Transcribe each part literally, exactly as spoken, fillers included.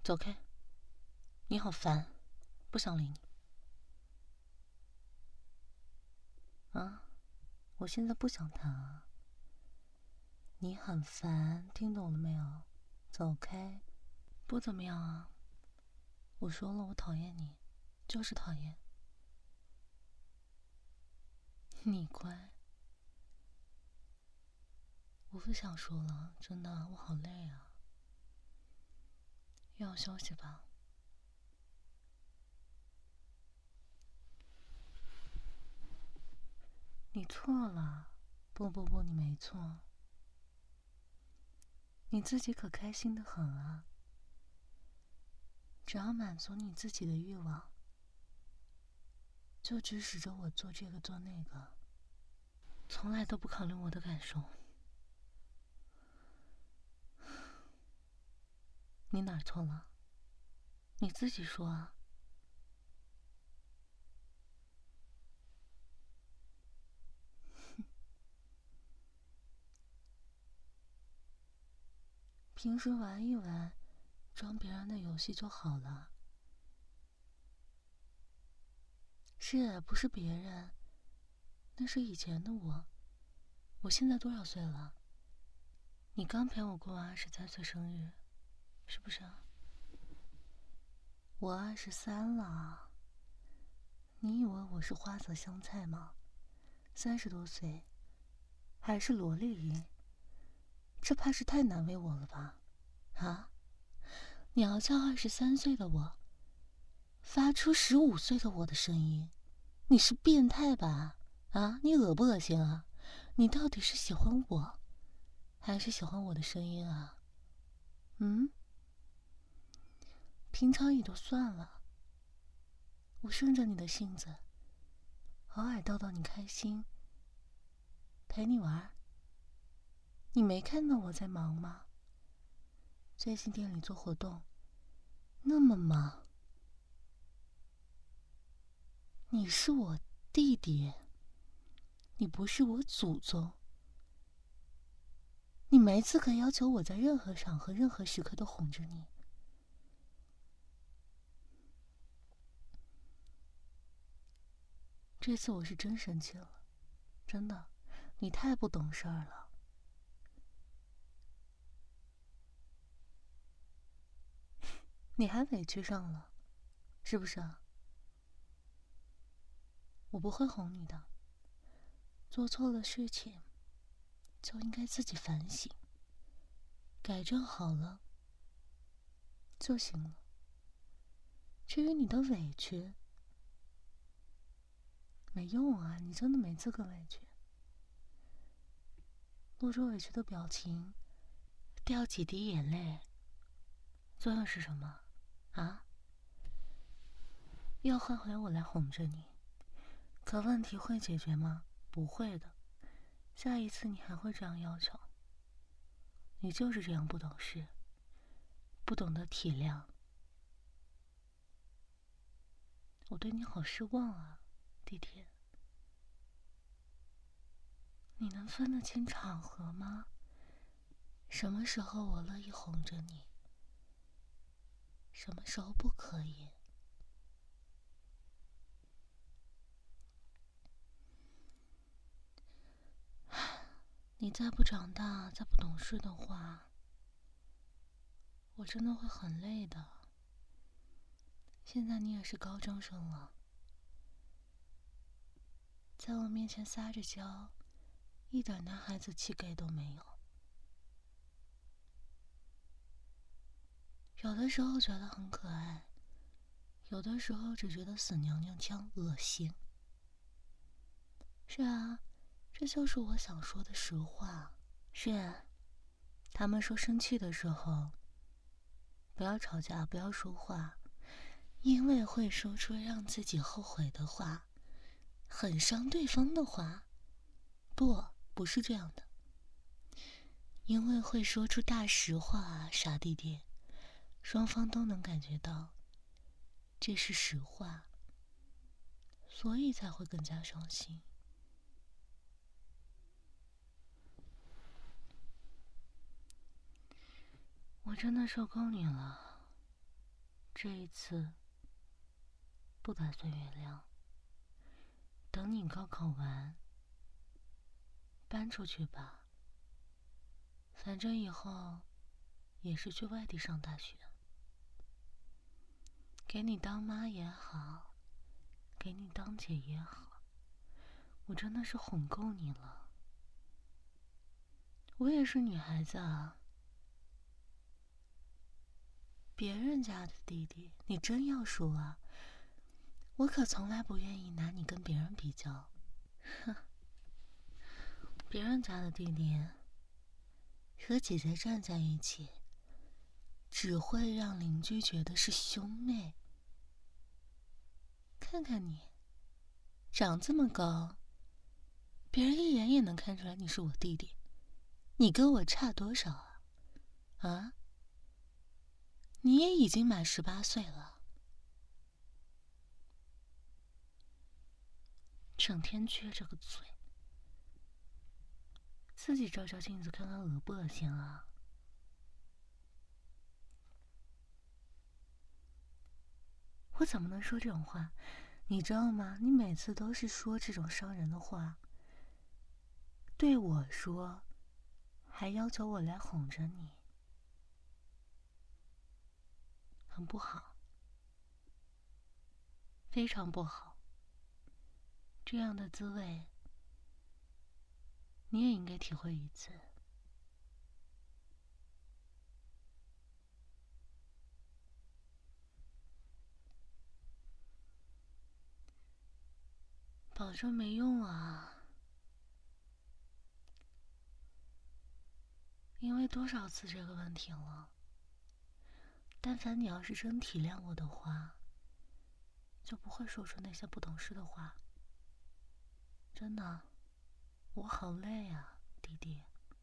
走开！你好烦，不想理你。啊，我现在不想谈啊。你很烦，听懂了没有？走开！不怎么样啊。我说了，我讨厌你，就是讨厌。你乖。我不想说了，真的，我好累啊。要休息吧。你错了，不不不，你没错。你自己可开心的很啊，只要满足你自己的欲望，就指使着我做这个做那个，从来都不考虑我的感受。你哪儿错了？你自己说啊。平时玩一玩，装别人的游戏就好了。是，不是别人，那是以前的我。我现在多少岁了？你刚陪我过二十三岁生日，是不是啊？我二十三了。你以为我是花泽香菜吗？三十多岁，还是萝莉音？这怕是太难为我了吧？啊？你要叫二十三岁的我发出十五岁的我的声音，你是变态吧？啊，你恶不恶心啊？你到底是喜欢我，还是喜欢我的声音啊？嗯？平常也就算了，我顺着你的性子，偶尔逗逗你开心，陪你玩。你没看到我在忙吗？最近店里做活动，那么忙。你是我弟弟，你不是我祖宗，你没资格要求我在任何场合、任何时刻都哄着你。这次我是真生气了，真的，你太不懂事儿了。你还委屈上了，是不是啊？我不会哄你的，做错了事情就应该自己反省，改正好了就行了。至于你的委屈，没用啊，你真的没资格委屈。露出委屈的表情，掉几滴眼泪，作用是什么？啊？要换回我来哄着你，可问题会解决吗？不会的。下一次你还会这样要求。你就是这样不懂事，不懂得体谅。我对你好失望啊，弟弟。你能分得清场合吗？什么时候我乐意哄着你，什么时候不可以？你再不长大，再不懂事的话，我真的会很累的。现在你也是高中生了，在我面前撒着娇，一点男孩子气概都没有。有的时候觉得很可爱，有的时候只觉得死娘娘腔恶心。是啊，这就是我想说的实话。是啊，他们说生气的时候不要吵架，不要说话，因为会说出让自己后悔的话，很伤对方的话。不，不是这样的。因为会说出大实话啊，傻弟弟，双方都能感觉到这是实话，所以才会更加伤心。我真的受够你了， 这一次不打算原谅。等你高考完，搬出去吧。反正以后也是去外地上大学，给你当妈也好，给你当姐也好，我真的是哄够你了。我也是女孩子啊，别人家的弟弟，你真要说啊，我可从来不愿意拿你跟别人比较。哼，别人家的弟弟和姐姐站在一起，只会让邻居觉得是兄妹。看看你，长这么高，别人一眼也能看出来你是我弟弟。你跟我差多少啊？啊？你也已经满十八岁了，整天撅着个嘴，自己照照镜子看看恶不恶心啊？我怎么能说这种话？你知道吗？你每次都是说这种伤人的话，对我说，还要求我来哄着你，很不好，非常不好。这样的滋味，你也应该体会一次。保证没用啊，因为多少次这个问题了。但凡你要是真体谅我的话，就不会说出那些不懂事的话。真的，我好累啊，弟弟。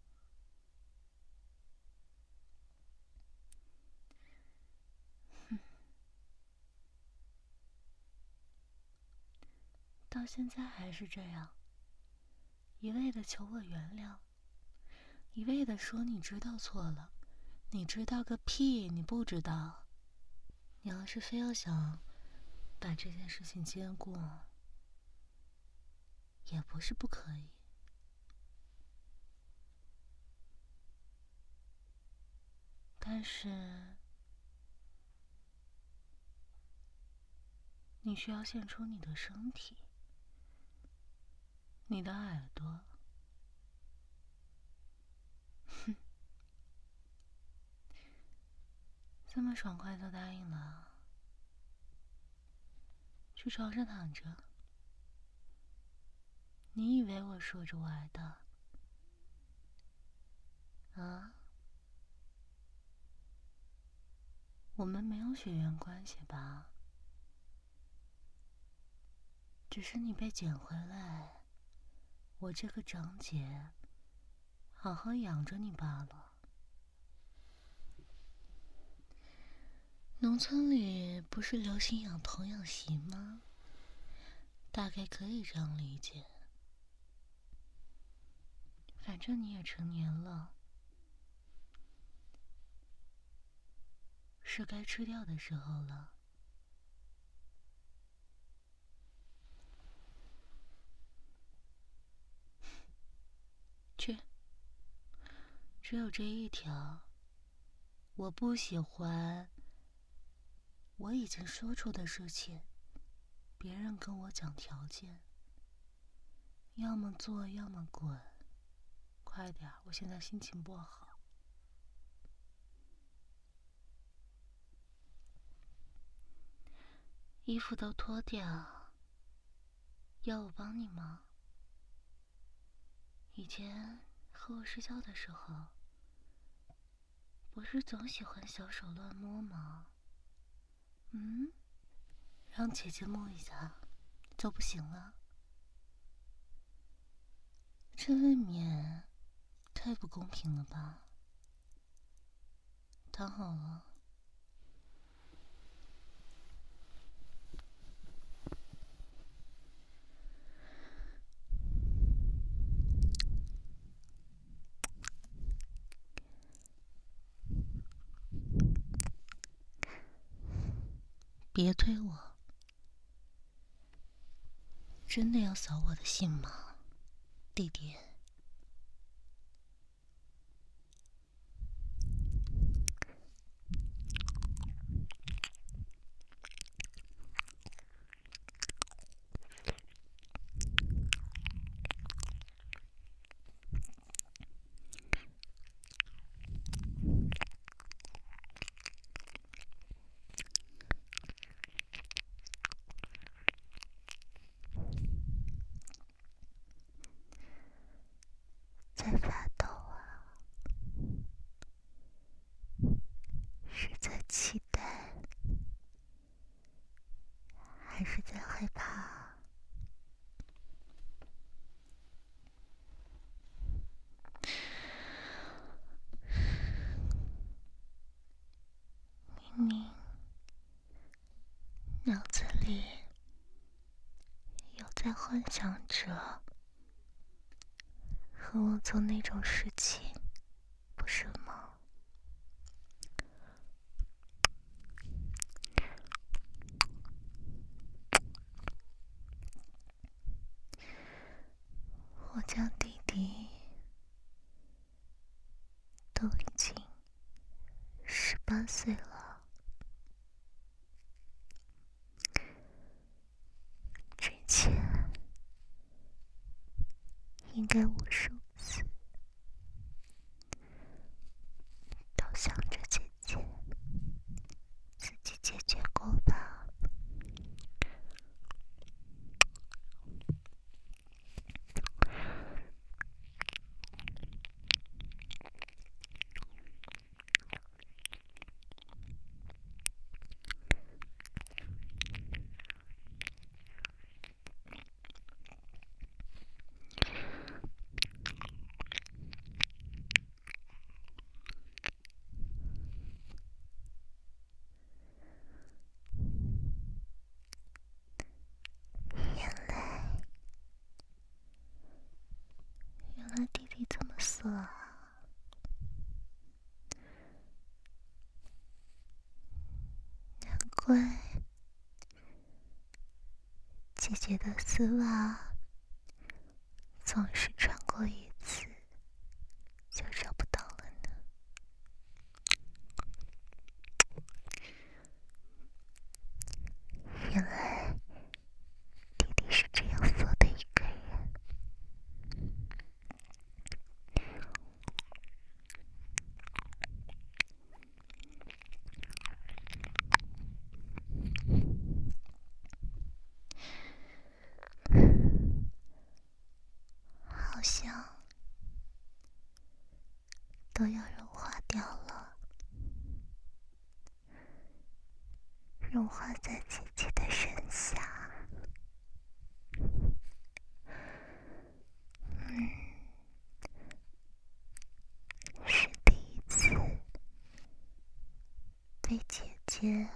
哼，到现在还是这样，一味的求我原谅，一味的说你知道错了，你知道个屁，你不知道。你要是非要想把这件事情兼顾，也不是不可以。但是你需要献出你的身体，你的耳朵。哼，这么爽快就答应了？去床上躺着。你以为我说着玩的？啊？我们没有血缘关系吧？只是你被捡回来，我这个长姐好好养着你罢了。农村里不是流行养童养媳吗？大概可以这样理解。反正你也成年了，是该吃掉的时候了。去，只有这一条。我不喜欢我已经说出的事情，别人跟我讲条件，要么做，要么滚。快点，我现在心情不好。衣服都脱掉，要我帮你吗？以前和我睡觉的时候，不是总喜欢小手乱摸吗？嗯，让姐姐摸一下就不行了？这未免太不公平了吧？躺好了。 别推我，真的要扫我的兴吗，弟弟？在发抖啊，是在期待，还是在害怕？明明脑子里有在幻想着和我做那种事情，不是吗？我家弟弟都已经十八岁了，之前应该无数次都想着姐姐自己解决过吧。原来，原来弟弟这么色啊！难怪姐姐的丝袜总是穿过一次就找不到了呢。原来弟弟是这样色的一个人。好像都要融化掉了，融化在姐姐的身下。嗯，是第一次被姐姐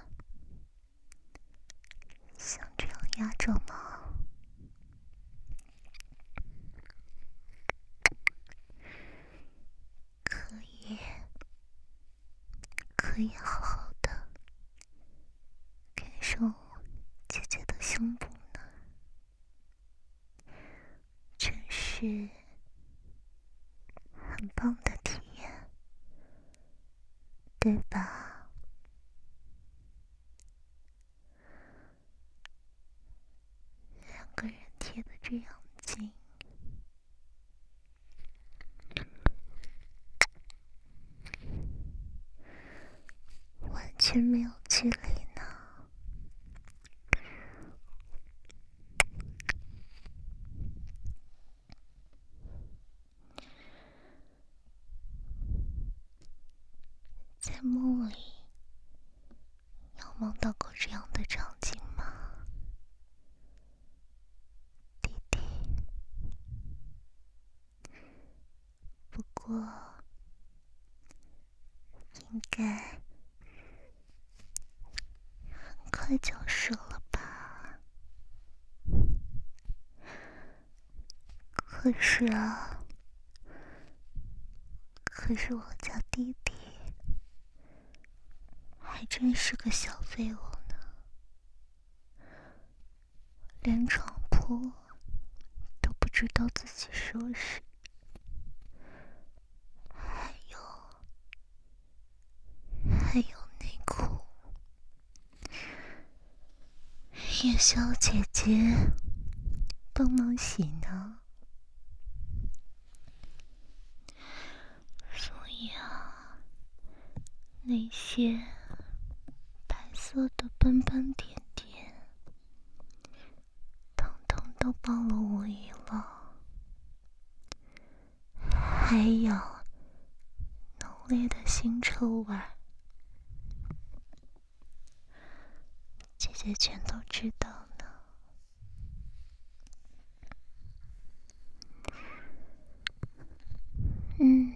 像这样压着吗？可以，可以好好的感受姐姐的胸部呢，真是很棒的体验，对吧？两个人贴得这样近，完全没有距离呢。在梦里有梦到过这样的场景吗，弟弟？不过应该很快就是了吧？可是啊，可是我家弟弟还真是个小废物呢。 连床铺都不知道自己收拾，还有还有内裤也需要姐姐帮忙洗呢。所以啊，那些白色的斑斑点点统统都暴露无遗了，还有浓烈的腥臭味，姐姐全都知道呢。嗯，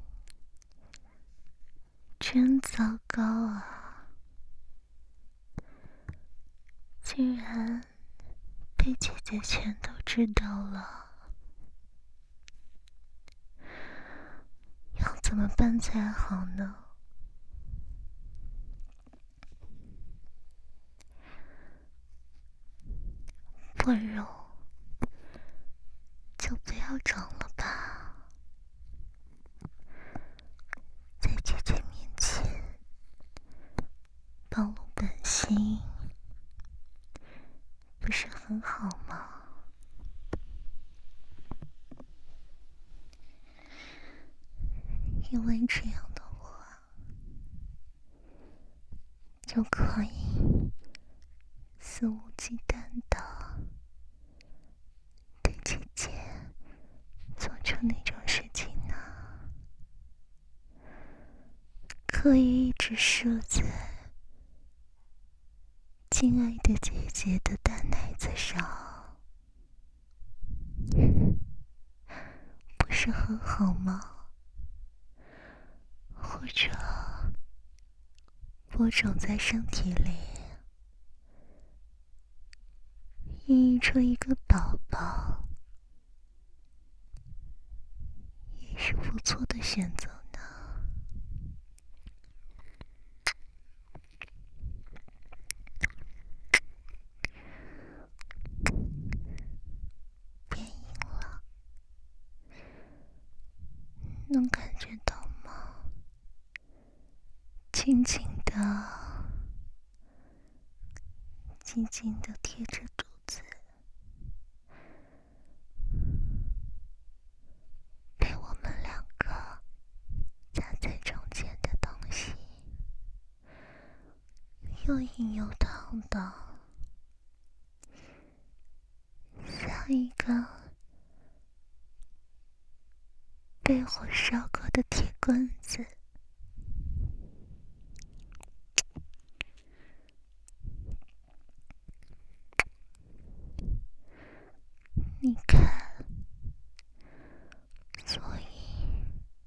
真糟糕啊，居然被姐姐全都知道了，要怎么办才好呢？不如就不要装了吧，在姐姐面前暴露本性，不是很好吗？因为这样的话，就可以肆无忌惮的对姐姐做出那种事情呢，可以一直射在亲爱的姐姐的大奶子上，不是很好吗？或者播种在身体里，孕育出一个宝宝，也是不错的选择呢。变硬了，能感觉到吗？轻轻的紧紧的贴着肚子，被我们两个夹在中间的东西，又硬又烫的，像一个被火烧过的铁棍子。你看，所以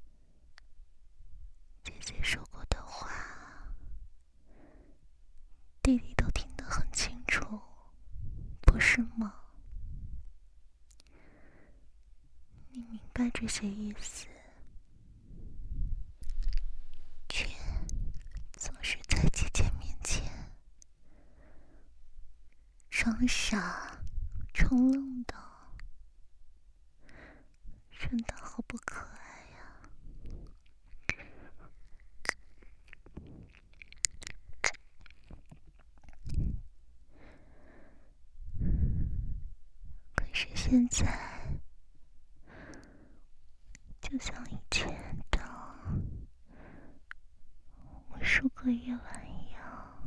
姐姐说过的话，弟弟都听得很清楚，不是吗？你明白这些意思，却总是在姐姐面前装傻充愣的，真的好不可爱呀！可是现在，就像以前的无数个夜晚一样，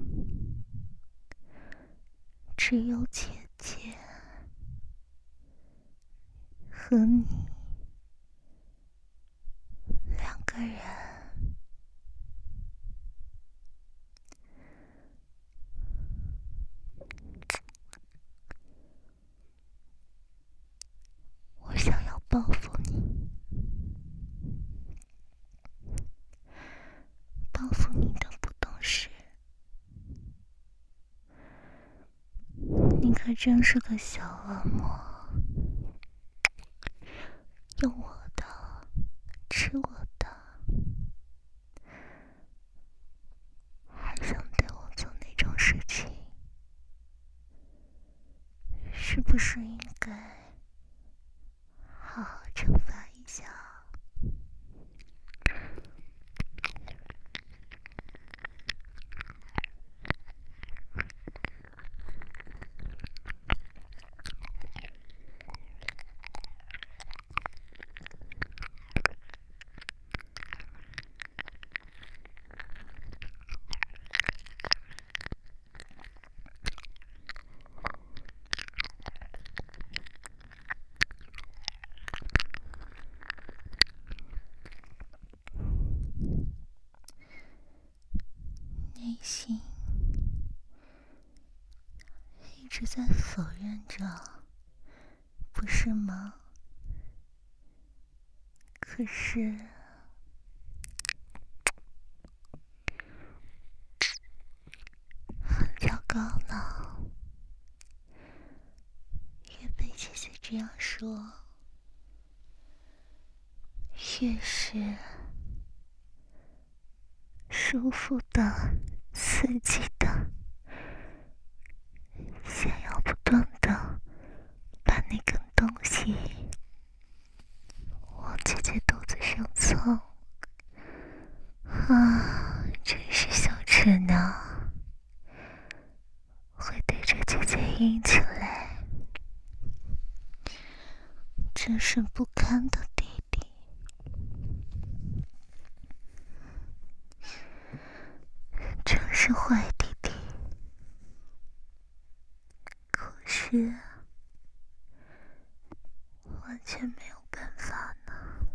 只有姐姐和你两个人。我想要报复你，报复你的不懂事。你可真是个小恶魔，用我的，吃我的，还想对我做那种事情， 是不是应该好好惩罚一下？内心一直在否认着，不是吗？可是很糟糕了，越被姐姐这样说，越是舒服的、刺激的，想要不断的把那根东西往姐姐肚子上凑。啊，真是小痴呢，会对着姐姐硬起来，真是不堪的弟弟。真是坏弟弟。可是完全没有办法呢。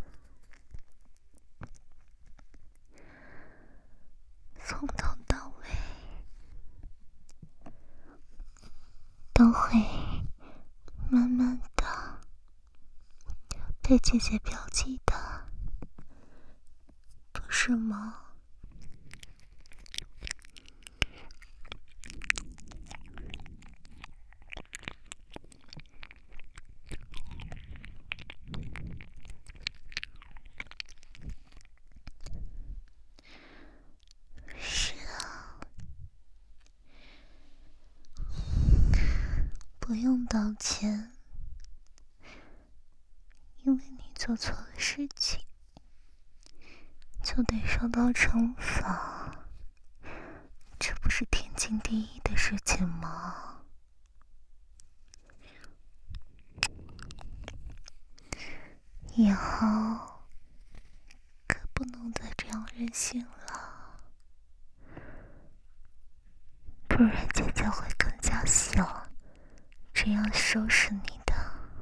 从头到尾都会慢慢的被姐姐标记的，不是吗？是啊，不用道歉，因为你做错了事情，就得受到惩罚，这不是天经地义的事情吗？以后可不能再这样任性了，不然姐姐会更加想这样收拾你的。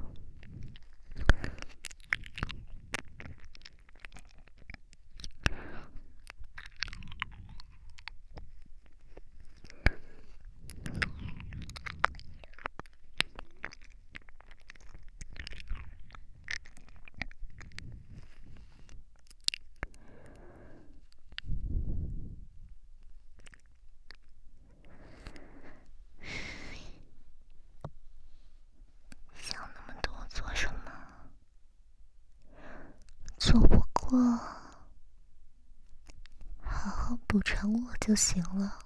想那么多做什么？做不过，好好补偿我就行了。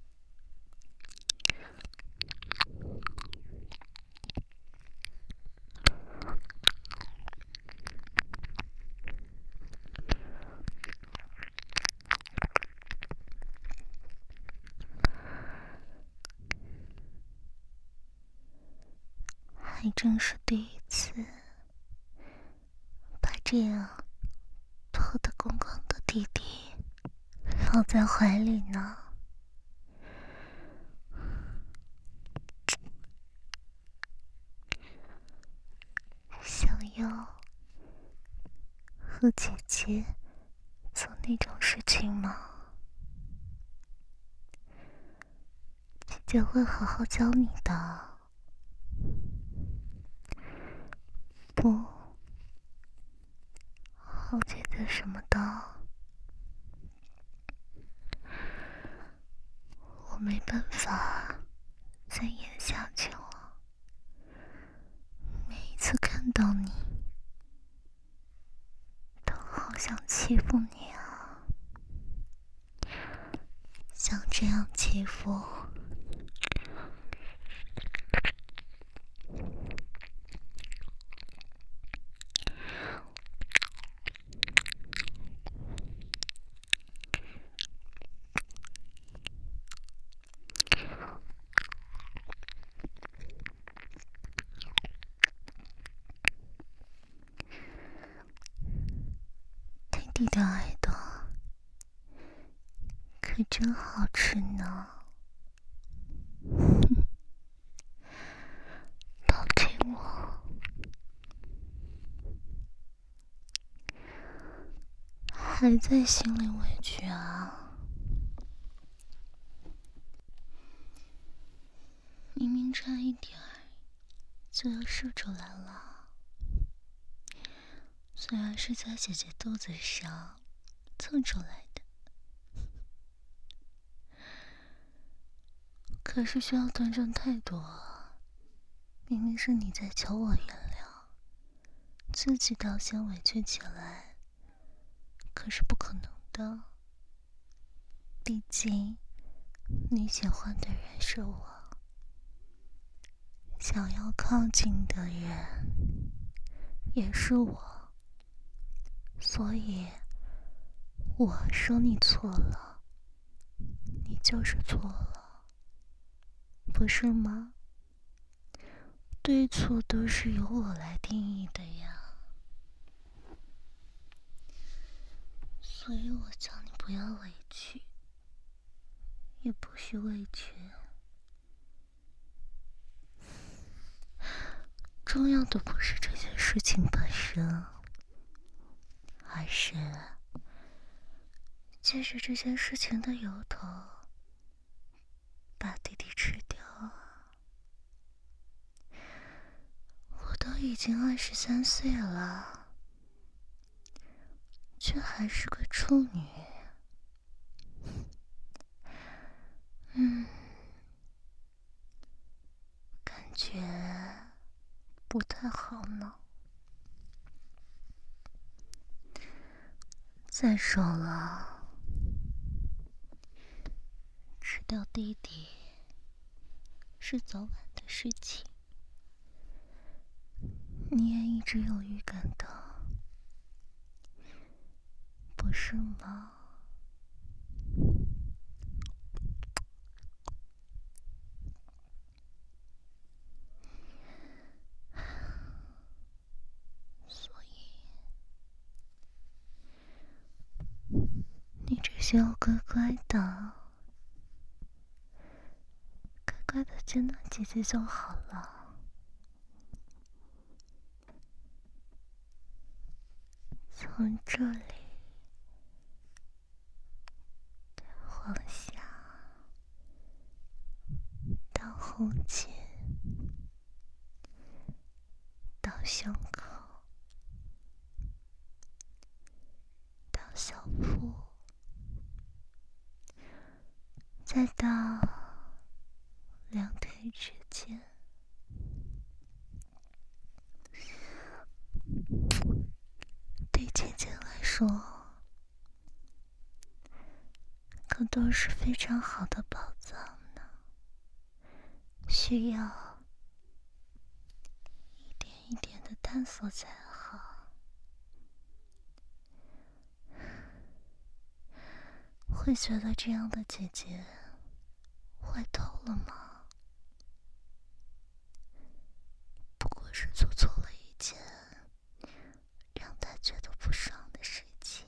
还真是第一次把这样脱得光光的弟弟放在怀里呢。想要和姐姐做那种事情吗？姐姐会好好教你的。不，好姐姐什么的，我没办法再演下去了。每一次看到你，都好想欺负你啊！像这样欺负， 一点儿的，可真好吃呢。抱紧我，还在心里委屈啊？明明差一点儿就要射出来了，虽然是在姐姐肚子上蹭出来的，可是需要端正太多。明明是你在求我原谅，自己倒先委屈起来，可是不可能的。毕竟你喜欢的人是我，想要靠近的人也是我，所以我说你错了，你就是错了，不是吗？对错都是由我来定义的呀，所以我叫你不要委屈，也不许委屈。重要的不是这件事情本身，而是借着这件事情的由头，把弟弟吃掉。我都已经二十三岁了，却还是个处女。嗯，感觉不太好呢。再说了，吃掉弟弟是早晚的事情，你也一直有预感的，不是吗？所以你只需要乖乖的乖乖的见到姐姐就好了。从这里往下到后颈，到胸口，到小腹，再到两腿之间。对姐姐来说，可都是非常好的宝藏呢，需要一点一点的探索才好。会觉得这样的姐姐坏透了吗？不过是做错了一件让她觉得不爽的事情，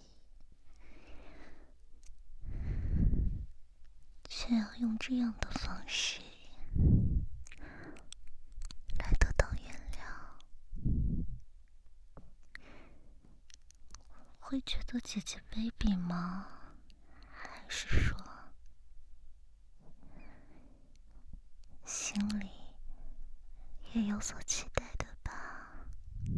却要用这样的方式来得到原谅，会觉得姐姐卑鄙吗？还是说心里也有所期待的吧？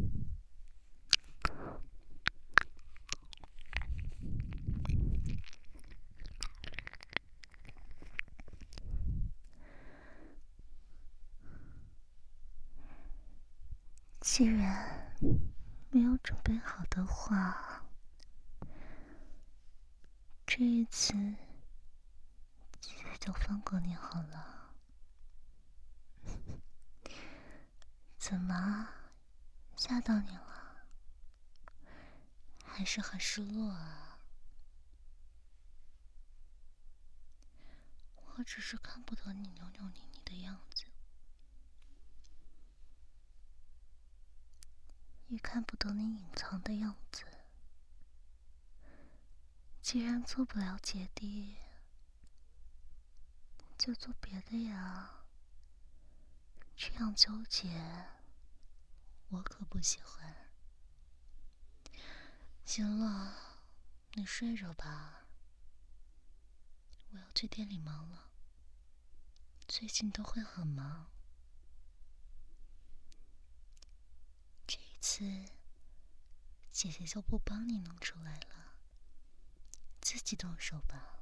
既然没有准备好的话，这一次姐姐就放过你好了。怎么，吓到你了？还是很失落啊？我只是看不得你扭扭捏捏的样子，也看不得你隐藏的样子。 既然做不了姐弟，就做别的呀。这样纠结，我可不喜欢。行了，你睡着吧，我要去店里忙了。最近都会很忙，这一次姐姐就不帮你弄出来了，自己动手吧。